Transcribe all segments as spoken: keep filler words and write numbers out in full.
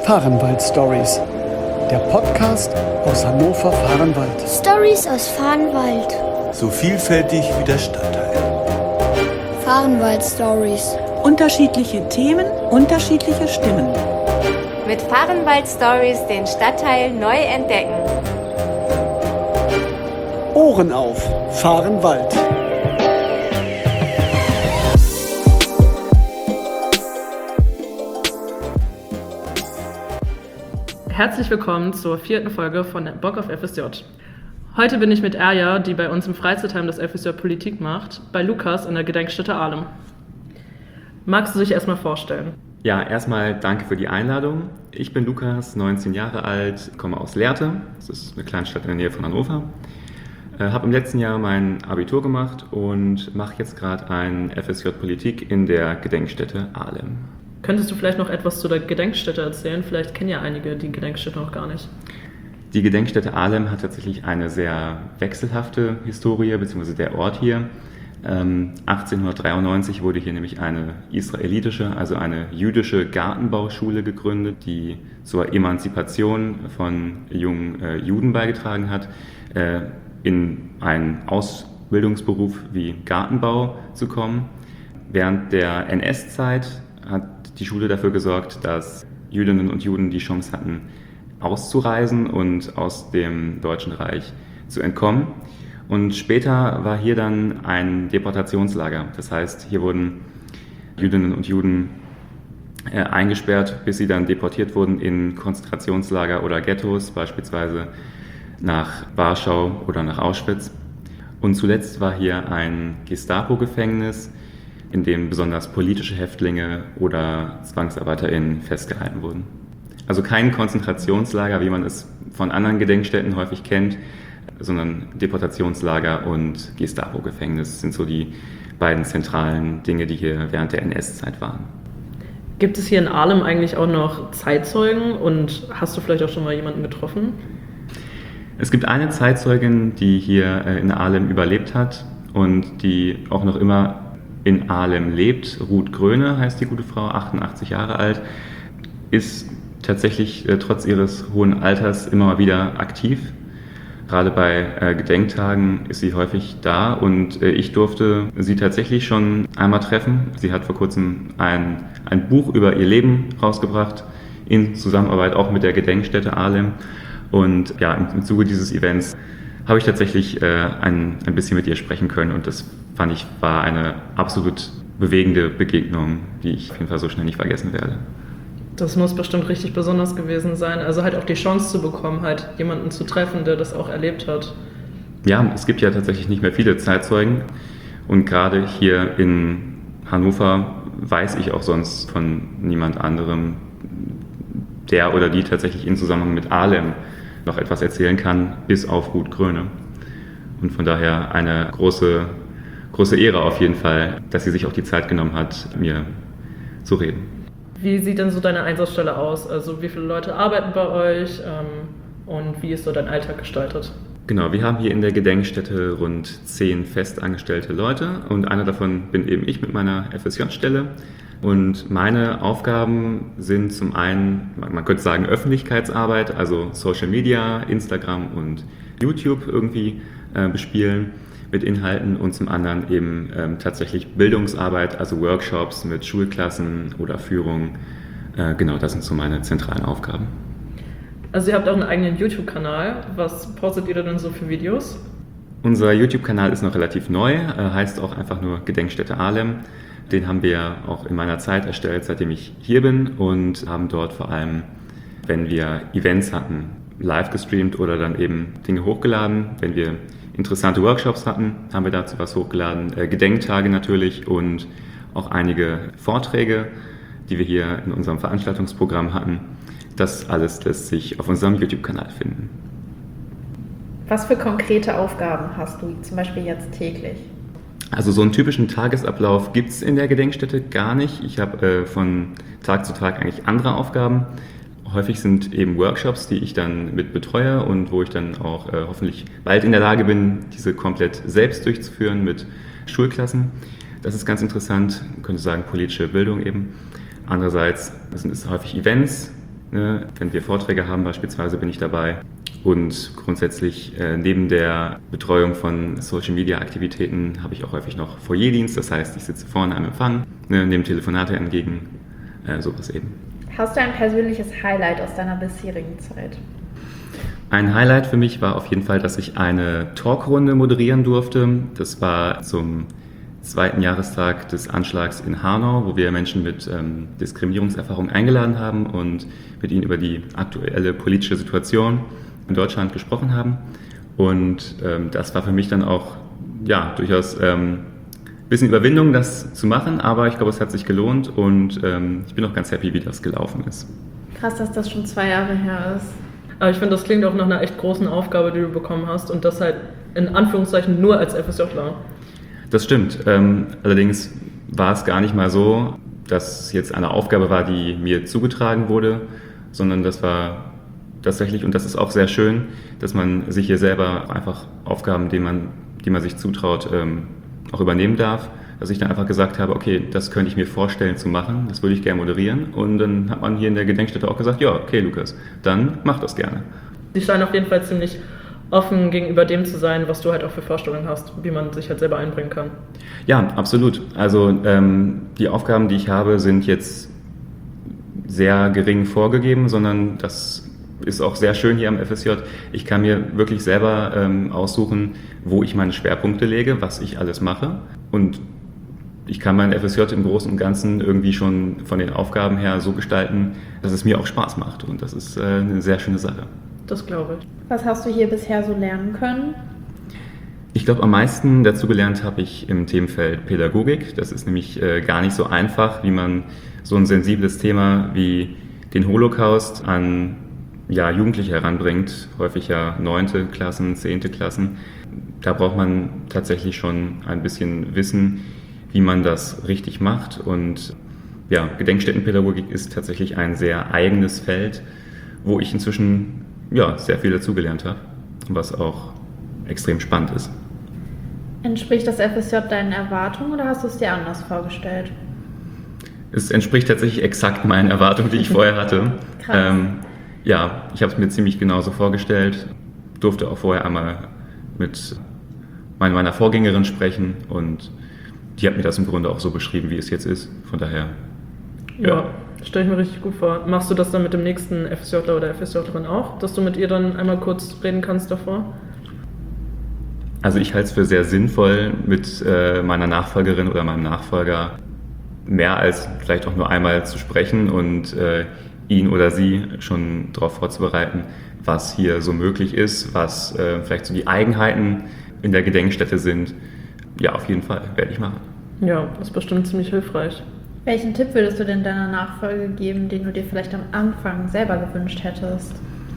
Fahrenwald Stories, der Podcast aus Hannover-Fahrenwald. Stories aus Fahrenwald. So vielfältig wie der Stadtteil. Fahrenwald Stories. Unterschiedliche Themen, unterschiedliche Stimmen. Mit Fahrenwald Stories den Stadtteil neu entdecken. Ohren auf, Fahrenwald. Herzlich willkommen zur vierten Folge von Bock auf F S J. Heute bin ich mit Erja, die bei uns im Freizeitheim das F S J Politik macht, bei Lukas in der Gedenkstätte Ahlem. Magst du dich erstmal vorstellen? Ja, erstmal danke für die Einladung. Ich bin Lukas, neunzehn Jahre alt, komme aus Lehrte, das ist eine Kleinstadt in der Nähe von Hannover. Äh, habe im letzten Jahr mein Abitur gemacht und mache jetzt gerade ein F S J Politik in der Gedenkstätte Ahlem. Könntest du vielleicht noch etwas zu der Gedenkstätte erzählen? Vielleicht kennen ja einige die Gedenkstätte noch gar nicht. Die Gedenkstätte Ahlem hat tatsächlich eine sehr wechselhafte Historie, beziehungsweise der Ort hier. Ähm, achtzehnhundertdreiundneunzig wurde hier nämlich eine israelitische, also eine jüdische Gartenbauschule gegründet, die zur Emanzipation von jungen äh, Juden beigetragen hat, äh, in einen Ausbildungsberuf wie Gartenbau zu kommen. Während der N S-Zeit hat die Schule dafür gesorgt, dass Jüdinnen und Juden die Chance hatten, auszureisen und aus dem Deutschen Reich zu entkommen. Und später war hier dann ein Deportationslager. Das heißt, hier wurden Jüdinnen und Juden äh, eingesperrt, bis sie dann deportiert wurden in Konzentrationslager oder Ghettos, beispielsweise nach Warschau oder nach Auschwitz. Und zuletzt war hier ein Gestapo-Gefängnis, in dem besonders politische Häftlinge oder ZwangsarbeiterInnen festgehalten wurden. Also kein Konzentrationslager, wie man es von anderen Gedenkstätten häufig kennt, sondern Deportationslager und Gestapo-Gefängnis sind so die beiden zentralen Dinge, die hier während der N S-Zeit waren. Gibt es hier in Ahlem eigentlich auch noch Zeitzeugen und hast du vielleicht auch schon mal jemanden getroffen? Es gibt eine Zeitzeugin, die hier in Ahlem überlebt hat und die auch noch immer in Ahlem lebt. Ruth Gröne heißt die gute Frau, achtundachtzig Jahre alt, ist tatsächlich äh, trotz ihres hohen Alters immer mal wieder aktiv. Gerade bei äh, Gedenktagen ist sie häufig da und äh, ich durfte sie tatsächlich schon einmal treffen. Sie hat vor kurzem ein, ein Buch über ihr Leben rausgebracht, in Zusammenarbeit auch mit der Gedenkstätte Ahlem. Und ja, im, im Zuge dieses Events habe ich tatsächlich äh, ein, ein bisschen mit ihr sprechen können und das fand ich, war eine absolut bewegende Begegnung, die ich auf jeden Fall so schnell nicht vergessen werde. Das muss bestimmt richtig besonders gewesen sein, also halt auch die Chance zu bekommen, halt jemanden zu treffen, der das auch erlebt hat. Ja, es gibt ja tatsächlich nicht mehr viele Zeitzeugen und gerade hier in Hannover weiß ich auch sonst von niemand anderem, der oder die tatsächlich in Zusammenhang mit Ahlem noch etwas erzählen kann, bis auf Ruth Gröne. Und von daher eine große, große Ehre auf jeden Fall, dass sie sich auch die Zeit genommen hat, mir zu reden. Wie sieht denn so deine Einsatzstelle aus? Also wie viele Leute arbeiten bei euch ähm, und wie ist so dein Alltag gestaltet? Genau, wir haben hier in der Gedenkstätte rund zehn festangestellte Leute und einer davon bin eben ich mit meiner F S J-Stelle. Und meine Aufgaben sind zum einen, man könnte sagen, Öffentlichkeitsarbeit, also Social Media, Instagram und YouTube irgendwie äh, bespielen mit Inhalten und zum anderen eben ähm, tatsächlich Bildungsarbeit, also Workshops mit Schulklassen oder Führung. Äh, genau, das sind so meine zentralen Aufgaben. Also ihr habt auch einen eigenen YouTube-Kanal. Was postet ihr da denn so für Videos? Unser YouTube-Kanal ist noch relativ neu, äh, heißt auch einfach nur Gedenkstätte Ahlem. Den haben wir auch in meiner Zeit erstellt, seitdem ich hier bin und haben dort vor allem, wenn wir Events hatten, live gestreamt oder dann eben Dinge hochgeladen. Wenn wir interessante Workshops hatten, haben wir dazu was hochgeladen. Äh, Gedenktage natürlich und auch einige Vorträge, die wir hier in unserem Veranstaltungsprogramm hatten. Das alles lässt sich auf unserem YouTube-Kanal finden. Was für konkrete Aufgaben hast du zum Beispiel jetzt täglich? Also so einen typischen Tagesablauf gibt es in der Gedenkstätte gar nicht. Ich habe äh, von Tag zu Tag eigentlich andere Aufgaben. Häufig sind eben Workshops, die ich dann mit betreue und wo ich dann auch äh, hoffentlich bald in der Lage bin, diese komplett selbst durchzuführen mit Schulklassen. Das ist ganz interessant, man könnte sagen politische Bildung eben. Andererseits sind es häufig Events, Ne? Wenn wir Vorträge haben beispielsweise, bin ich dabei. Und grundsätzlich äh, neben der Betreuung von Social-Media-Aktivitäten habe ich auch häufig noch Foyerdienst. Das heißt, ich sitze vorne am Empfang, ne, nehme Telefonate entgegen, äh, sowas eben. Hast du ein persönliches Highlight aus deiner bisherigen Zeit? Ein Highlight für mich war auf jeden Fall, dass ich eine Talkrunde moderieren durfte. Das war zum zweiten Jahrestag des Anschlags in Hanau, wo wir Menschen mit ähm, Diskriminierungserfahrung eingeladen haben und mit ihnen über die aktuelle politische Situation in Deutschland gesprochen haben. Und ähm, das war für mich dann auch ja, durchaus ähm, ein bisschen Überwindung, das zu machen, aber ich glaube, es hat sich gelohnt und ähm, ich bin auch ganz happy, wie das gelaufen ist. Krass, dass das schon zwei Jahre her ist. Aber ich finde, das klingt auch nach einer echt großen Aufgabe, die du bekommen hast und das halt in Anführungszeichen nur als FSJler. Das stimmt. Ähm, allerdings war es gar nicht mal so, dass es jetzt eine Aufgabe war, die mir zugetragen wurde, sondern das war tatsächlich, und das ist auch sehr schön, dass man sich hier selber einfach Aufgaben, die man, die man sich zutraut, ähm, auch übernehmen darf. Dass ich dann einfach gesagt habe, okay, das könnte ich mir vorstellen zu machen, das würde ich gerne moderieren. Und dann hat man hier in der Gedenkstätte auch gesagt, ja, okay, Lukas, dann mach das gerne. Die scheinen auf jeden Fall ziemlich offen gegenüber dem zu sein, was du halt auch für Vorstellungen hast, wie man sich halt selber einbringen kann. Ja, absolut. Also ähm, die Aufgaben, die ich habe, sind jetzt sehr gering vorgegeben, sondern das ist auch sehr schön hier am F S J. Ich kann mir wirklich selber ähm, aussuchen, wo ich meine Schwerpunkte lege, was ich alles mache. Und ich kann mein F S J im Großen und Ganzen irgendwie schon von den Aufgaben her so gestalten, dass es mir auch Spaß macht. Und das ist äh, eine sehr schöne Sache. Das glaube ich. Was hast du hier bisher so lernen können? Ich glaube, am meisten dazu gelernt habe ich im Themenfeld Pädagogik. Das ist nämlich äh, gar nicht so einfach, wie man so ein sensibles Thema wie den Holocaust an ja, Jugendliche heranbringt, häufig ja neunte Klassen, zehnte Klassen. Da braucht man tatsächlich schon ein bisschen Wissen, wie man das richtig macht. Und ja, Gedenkstättenpädagogik ist tatsächlich ein sehr eigenes Feld, wo ich inzwischen ja, sehr viel dazugelernt habe, was auch extrem spannend ist. Entspricht das F S J deinen Erwartungen oder hast du es dir anders vorgestellt? Es entspricht tatsächlich exakt meinen Erwartungen, die ich vorher hatte. Krass. Ähm, ja, ich habe es mir ziemlich genauso vorgestellt, durfte auch vorher einmal mit meiner Vorgängerin sprechen und die hat mir das im Grunde auch so beschrieben, wie es jetzt ist. Von daher, ja. ja. Stelle ich mir richtig gut vor. Machst du das dann mit dem nächsten FSJler oder FSJlerin auch, dass du mit ihr dann einmal kurz reden kannst davor? Also ich halte es für sehr sinnvoll, mit äh, meiner Nachfolgerin oder meinem Nachfolger mehr als vielleicht auch nur einmal zu sprechen und äh, ihn oder sie schon darauf vorzubereiten, was hier so möglich ist, was äh, vielleicht so die Eigenheiten in der Gedenkstätte sind. Ja, auf jeden Fall, werde ich machen. Ja, das ist bestimmt ziemlich hilfreich. Welchen Tipp würdest du denn deiner Nachfolge geben, den du dir vielleicht am Anfang selber gewünscht hättest?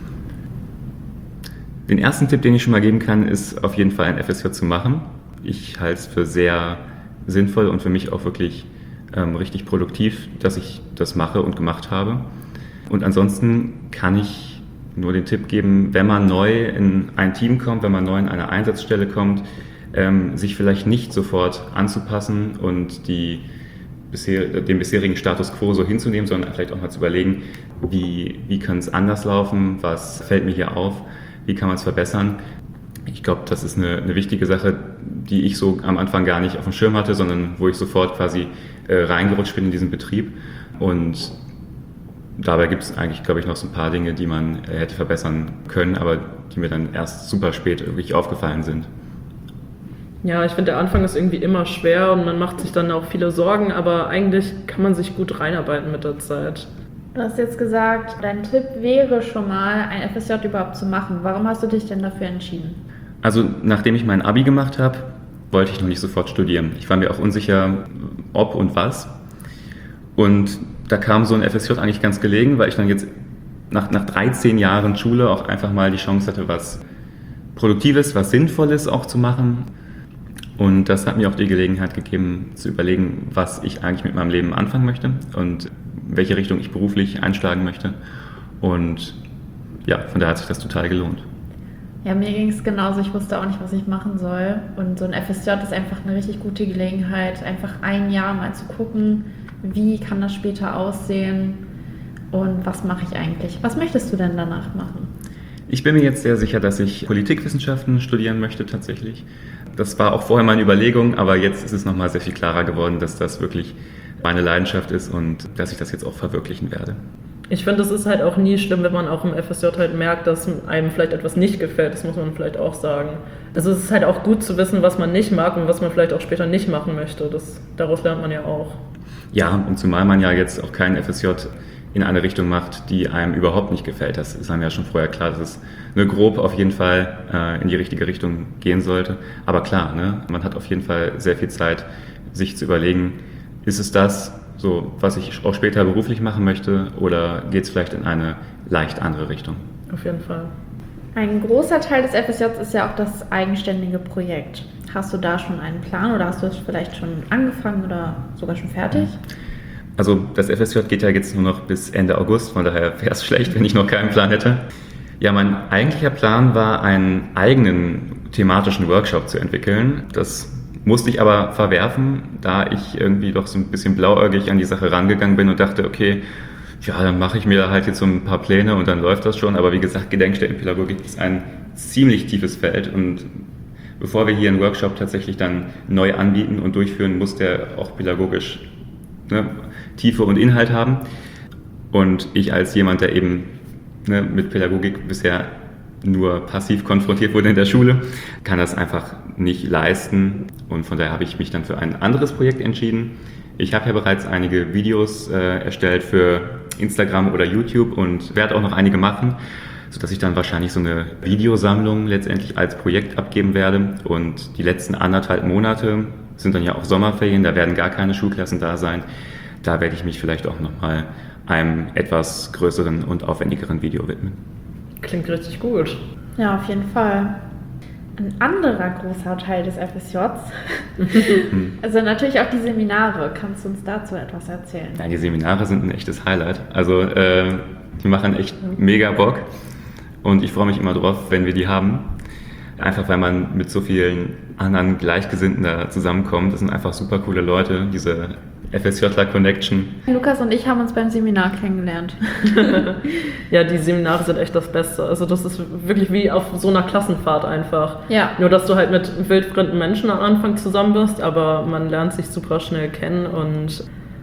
Den ersten Tipp, den ich schon mal geben kann, ist auf jeden Fall ein F S J zu machen. Ich halte es für sehr sinnvoll und für mich auch wirklich ähm, richtig produktiv, dass ich das mache und gemacht habe. Und ansonsten kann ich nur den Tipp geben, wenn man neu in ein Team kommt, wenn man neu in eine Einsatzstelle kommt, ähm, sich vielleicht nicht sofort anzupassen und die bisher, den bisherigen Status quo so hinzunehmen, sondern vielleicht auch mal zu überlegen, wie, wie kann es anders laufen, was fällt mir hier auf, wie kann man es verbessern. Ich glaube, das ist eine, eine wichtige Sache, die ich so am Anfang gar nicht auf dem Schirm hatte, sondern wo ich sofort quasi äh, reingerutscht bin in diesen Betrieb. Und dabei gibt es eigentlich, glaube ich, noch so ein paar Dinge, die man äh, hätte verbessern können, aber die mir dann erst super spät wirklich aufgefallen sind. Ja, ich finde, der Anfang ist irgendwie immer schwer und man macht sich dann auch viele Sorgen, aber eigentlich kann man sich gut reinarbeiten mit der Zeit. Du hast jetzt gesagt, dein Tipp wäre schon mal, ein F S J überhaupt zu machen. Warum hast du dich denn dafür entschieden? Also nachdem ich mein Abi gemacht habe, wollte ich noch nicht sofort studieren. Ich war mir auch unsicher, ob und was. Und da kam so ein F S J eigentlich ganz gelegen, weil ich dann jetzt nach, nach dreizehn Jahren Schule auch einfach mal die Chance hatte, was Produktives, was Sinnvolles auch zu machen. Und das hat mir auch die Gelegenheit gegeben, zu überlegen, was ich eigentlich mit meinem Leben anfangen möchte und welche Richtung ich beruflich einschlagen möchte. Und ja, von daher hat sich das total gelohnt. Ja, mir ging es genauso. Ich wusste auch nicht, was ich machen soll. Und so ein F S J ist einfach eine richtig gute Gelegenheit, einfach ein Jahr mal zu gucken, wie kann das später aussehen und was mache ich eigentlich? Was möchtest du denn danach machen? Ich bin mir jetzt sehr sicher, dass ich Politikwissenschaften studieren möchte tatsächlich. Das war auch vorher meine Überlegung, aber jetzt ist es nochmal sehr viel klarer geworden, dass das wirklich meine Leidenschaft ist und dass ich das jetzt auch verwirklichen werde. Ich finde, es ist halt auch nie schlimm, wenn man auch im F S J halt merkt, dass einem vielleicht etwas nicht gefällt. Das muss man vielleicht auch sagen. Also es ist halt auch gut zu wissen, was man nicht mag und was man vielleicht auch später nicht machen möchte. Das, daraus lernt man ja auch. Ja, und zumal man ja jetzt auch keinen F S J in eine Richtung macht, die einem überhaupt nicht gefällt. Das ist einem ja schon vorher klar, dass es eine grob auf jeden Fall äh, in die richtige Richtung gehen sollte. Aber klar, ne, man hat auf jeden Fall sehr viel Zeit, sich zu überlegen, ist es das, so, was ich auch später beruflich machen möchte, oder geht es vielleicht in eine leicht andere Richtung? Auf jeden Fall. Ein großer Teil des F S Js ist ja auch das eigenständige Projekt. Hast du da schon einen Plan oder hast du es vielleicht schon angefangen oder sogar schon fertig? Also das F S J geht ja jetzt nur noch bis Ende August, von daher wäre es schlecht, wenn ich noch keinen Plan hätte. Ja, mein eigentlicher Plan war, einen eigenen thematischen Workshop zu entwickeln. Das musste ich aber verwerfen, da ich irgendwie doch so ein bisschen blauäugig an die Sache rangegangen bin und dachte, okay, ja, dann mache ich mir da halt jetzt so ein paar Pläne und dann läuft das schon. Aber wie gesagt, Gedenkstättenpädagogik ist ein ziemlich tiefes Feld und bevor wir hier einen Workshop tatsächlich dann neu anbieten und durchführen, muss der auch pädagogisch, ne, Tiefe und Inhalt haben. Und ich als jemand, der eben, ne, mit Pädagogik bisher nur passiv konfrontiert wurde in der Schule, kann das einfach nicht leisten und von daher habe ich mich dann für ein anderes Projekt entschieden. Ich habe ja bereits einige Videos äh, erstellt für Instagram oder YouTube und werde auch noch einige machen, sodass ich dann wahrscheinlich so eine Videosammlung letztendlich als Projekt abgeben werde und die letzten anderthalb Monate sind dann ja auch Sommerferien, da werden gar keine Schulklassen da sein. Da werde ich mich vielleicht auch nochmal einem etwas größeren und aufwendigeren Video widmen. Klingt richtig gut. Ja, auf jeden Fall. Ein anderer großer Teil des F S Js, also natürlich auch die Seminare. Kannst du uns dazu etwas erzählen? Ja, die Seminare sind ein echtes Highlight. Also äh, die machen echt mega Bock und ich freue mich immer drauf, wenn wir die haben. Einfach weil man mit so vielen anderen Gleichgesinnten da zusammenkommt. Das sind einfach super coole Leute, diese F S J-Connection. Lukas und ich haben uns beim Seminar kennengelernt. Ja, die Seminare sind echt das Beste. Also das ist wirklich wie auf so einer Klassenfahrt einfach. Ja. Nur, dass du halt mit wildfremden Menschen am Anfang zusammen bist, aber man lernt sich super schnell kennen und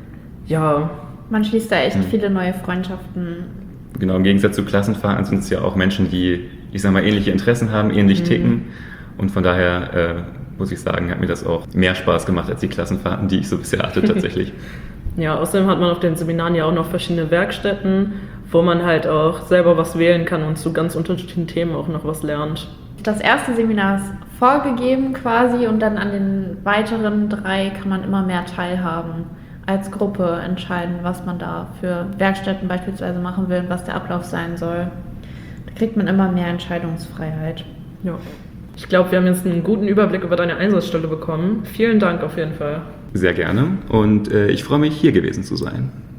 ja. Man schließt da echt hm. viele neue Freundschaften. Genau, im Gegensatz zu Klassenfahrten sind es ja auch Menschen, die, ich sag mal, ähnliche Interessen haben, ähnlich mhm. ticken. Und von daher äh, muss ich sagen, hat mir das auch mehr Spaß gemacht als die Klassenfahrten, die ich so bisher hatte tatsächlich. Ja, außerdem hat man auf den Seminaren ja auch noch verschiedene Werkstätten, wo man halt auch selber was wählen kann und zu ganz unterschiedlichen Themen auch noch was lernt. Das erste Seminar ist vorgegeben quasi und dann an den weiteren drei kann man immer mehr teilhaben. Als Gruppe entscheiden, was man da für Werkstätten beispielsweise machen will und was der Ablauf sein soll. Da kriegt man immer mehr Entscheidungsfreiheit. Ja. Ich glaube, wir haben jetzt einen guten Überblick über deine Einsatzstelle bekommen. Vielen Dank auf jeden Fall. Sehr gerne und äh, ich freue mich, hier gewesen zu sein.